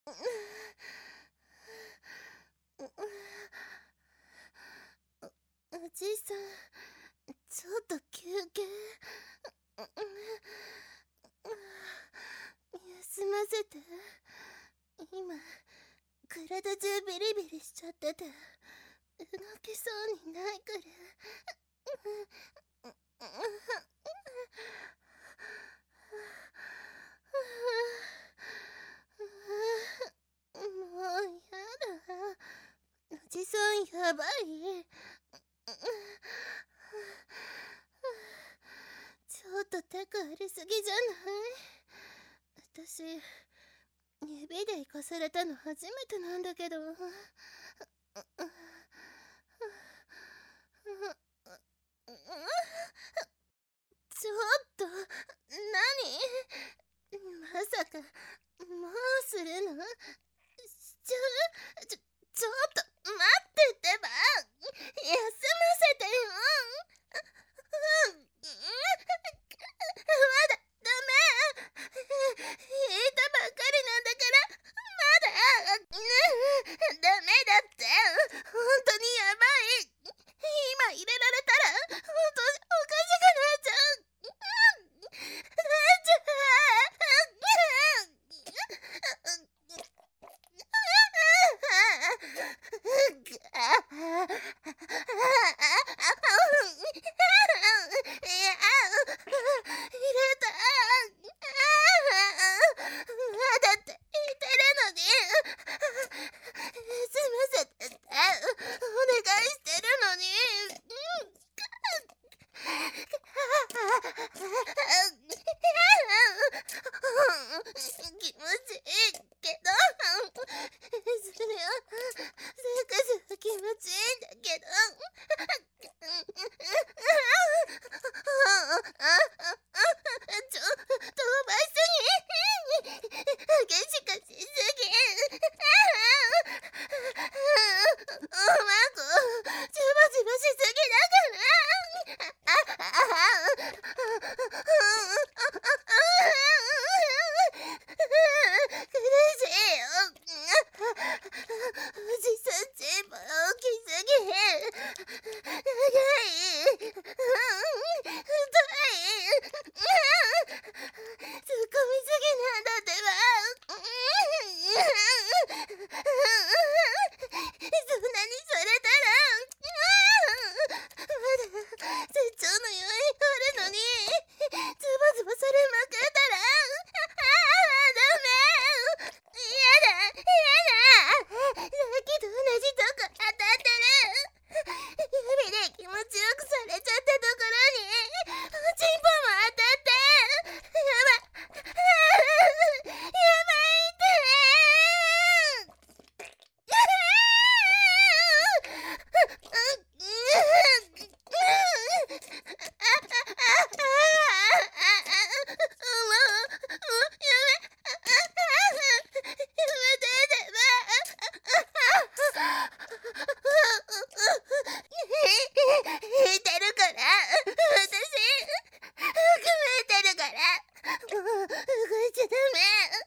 おじいさん、ちょっと休憩。休ませて。今体中ビリビリしちゃってて動けそうにないからもうやだ。おじさんやばい。ちょっと手がありすぎじゃない？私指で行かされたの初めてなんだけど。ちょっと何？まさかもうするの？ちょっと待ってってば。休ませてよ。まだダメ。言ったばっかりなんだからまだダメだって。本当にやばい。今入れられたら本当おかしくなっちゃう。気持ちいいけど、それはサクサク気持ちいいんだけど、飛ばしすぎ、激しかしすぎ、おまご、ジュバジュバしすぎだから。苦しいよ。おじさんチンポ大きすぎ。長い。太い。突っ込みすぎなんだってば。そんなにされたらまだ絶頂の余韻あるのにズバズバされまくったらダメ。やだ。さっきと同じとこ当たってる。指で気持ちよくされちゃったところにチンポも当たってやばいって引いてるから。私含めてるから。もう動いちゃダメ。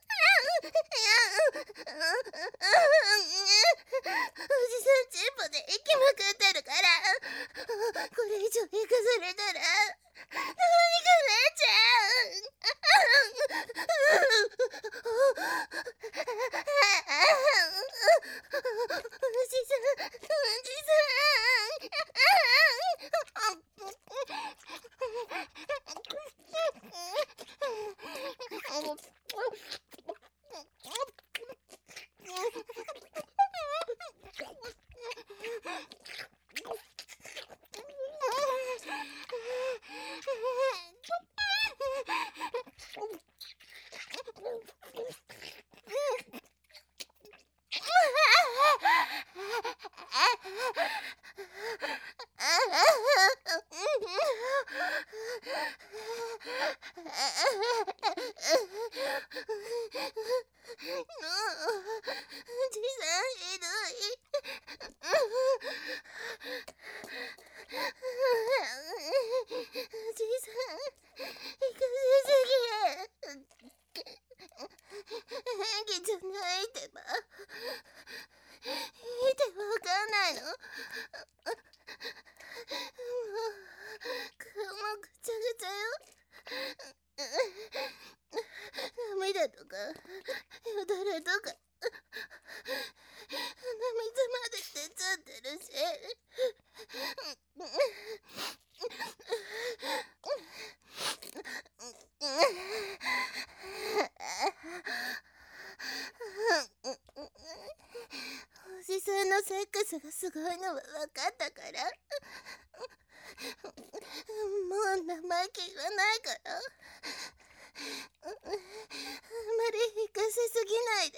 おじさんチンポで息まくってるから。これ以上行かされたらどうにかなっちゃう。おじさん、おじさひどい。おじさん、行かせすぎ。演技じゃないってば。 かよだれとか鼻水まで出ちゃってるしおじさんのセックスがすごいのは分かったからもう生意気言わないからあまり引かせすぎないで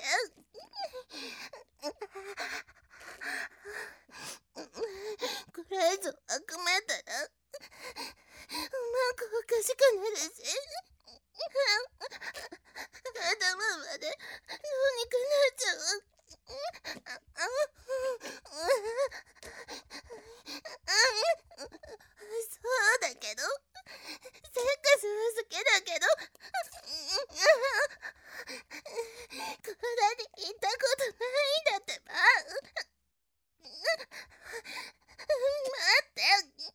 これ以上悪めたらなんかおかしくなるし頭までどうにかなっちゃうそうだけどセックスは好きだけど体に言ったことないんだってば待って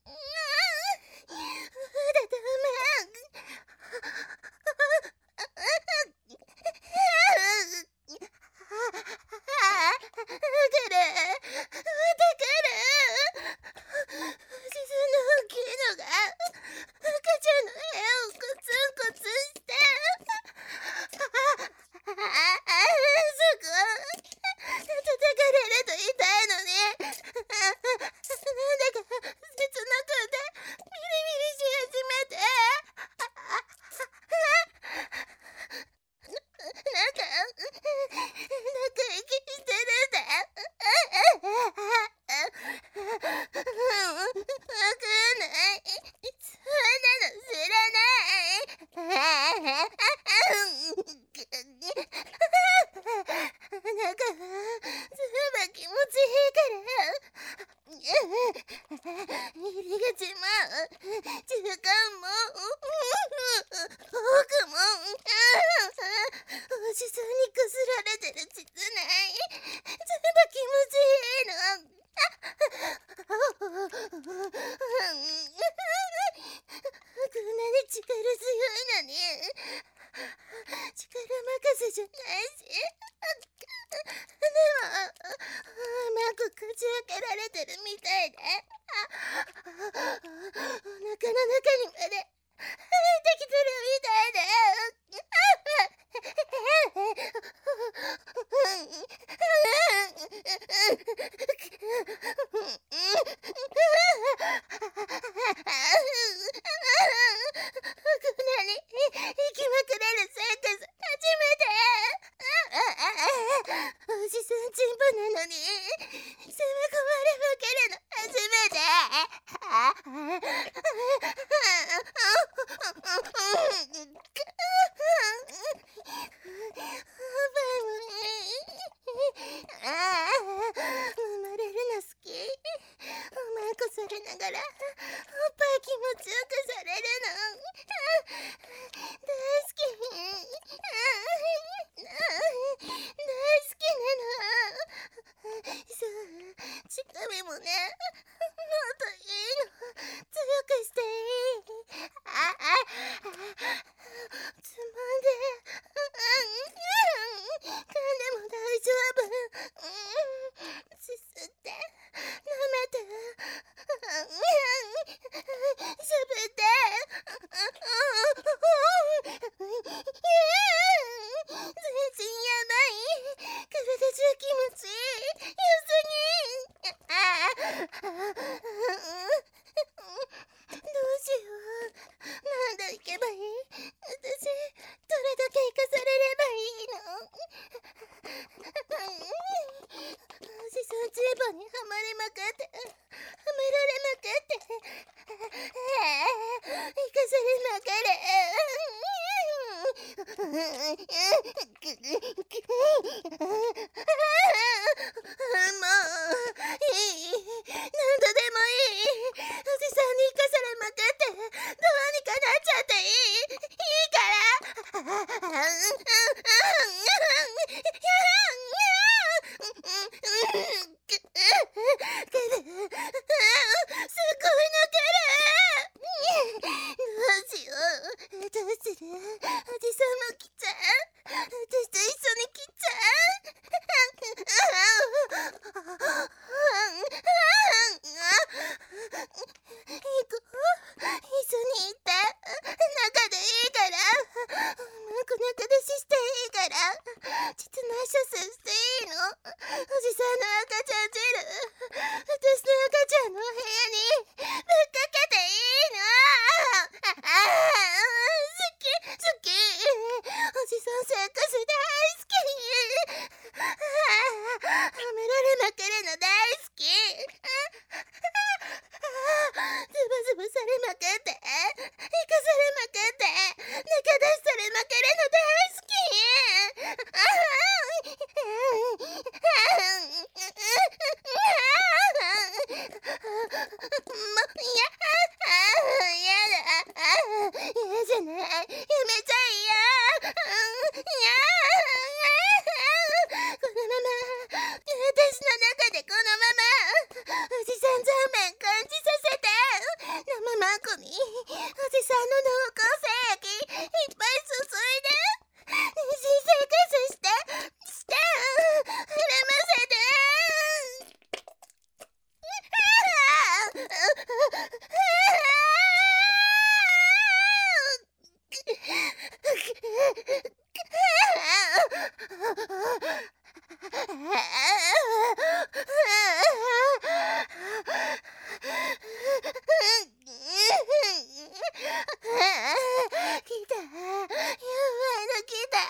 まだダメ膣内射精していいの？おじさんの赤ちゃん汁、私の赤ちゃんの部屋にぶっかけていいの？好き好き、おじさんセックス大好き。褒められまくるの大好き。ズバズバされまくって、生かされまくって、中出しされまくるの大好き。嫌じゃない、やめちゃいや。このまま、私の中でこのままおじさんザーメン感じさせて、生マンコにおじさんの濃厚精液いっぱい注いで、妊娠生活して膨らませて。来た、やばいの来た。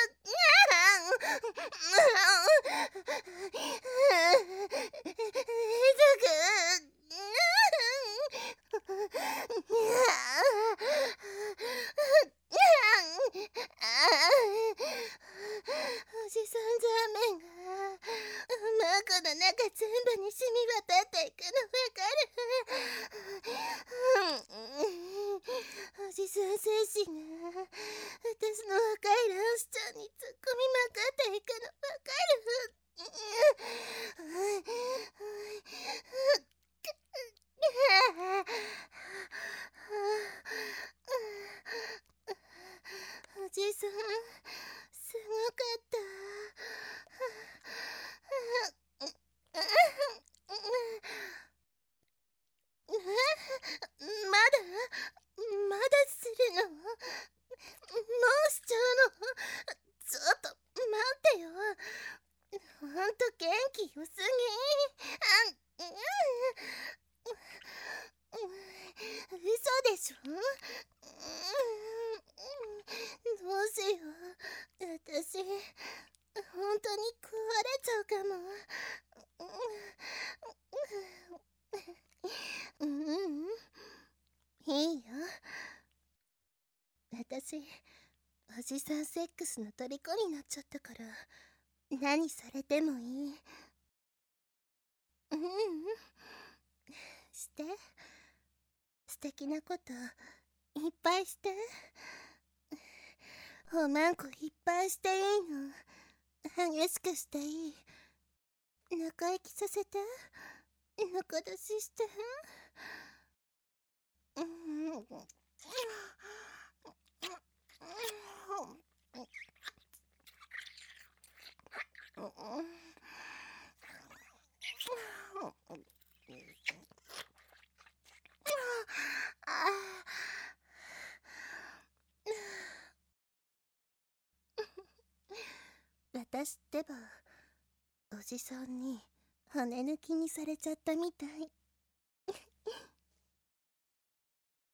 おじさんザーメンがマンコの中全部に染み渡っていくのわかる？おじさん精子が私の赤い卵子ちゃんに突っ込みまくっていくのわかる？おじさんすごかった。まだするの？もうしちゃうの？ちょっと待ってよ。ほんと元気よすぎ。嘘でしょ？どうしよう、私本当に壊れちゃうかも。いいよ。私おじさんセックスの虜になっちゃったから、何されてもいい。して、素敵なこといっぱいして。おまんこいっぱいしていいの。激しくしていい。中息させて、中出しして。私ってばおじさんに骨抜きにされちゃったみたい。